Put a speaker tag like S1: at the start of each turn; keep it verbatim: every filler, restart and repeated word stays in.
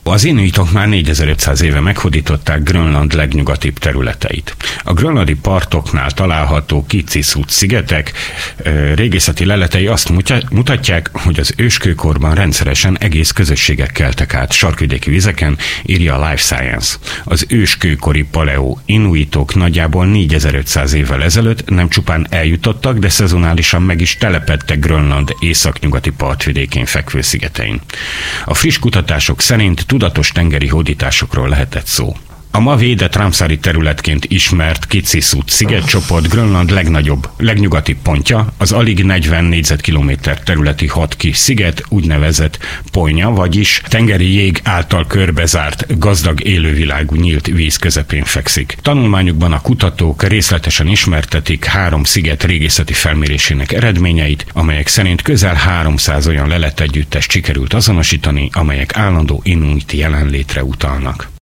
S1: Az inuitok már négyezer-ötszáz éve meghódították Grönland legnyugatibb területeit. A grönlandi partoknál található Kitsisut szigetek régészeti leletei azt mutatják, hogy az őskőkorban rendszeresen egész közösségek keltek át sarkvidéki vizeken, írja a Life Science. Az őskőkori paleo inuitok nagyjából négyezer-ötszáz évvel ezelőtt nem csupán eljutottak, de szezonálisan meg is telepedtek Grönland északnyugati partvidékén fekvő szigetein. A friss kutatások szerint tudatos tengeri hódításokról lehetett szó. A ma védett Ramsari területként ismert Kitsisut szigetcsoport Grönland legnagyobb, legnyugatibb pontja, az alig negyven négyzetkilométer területi hat kis sziget, úgynevezett ponya, vagyis tengeri jég által körbezárt, gazdag élővilágú nyílt víz közepén fekszik. Tanulmányukban a kutatók részletesen ismertetik három sziget régészeti felmérésének eredményeit, amelyek szerint közel háromszáz olyan leletegyüttest sikerült azonosítani, amelyek állandó inuiti jelenlétre utalnak.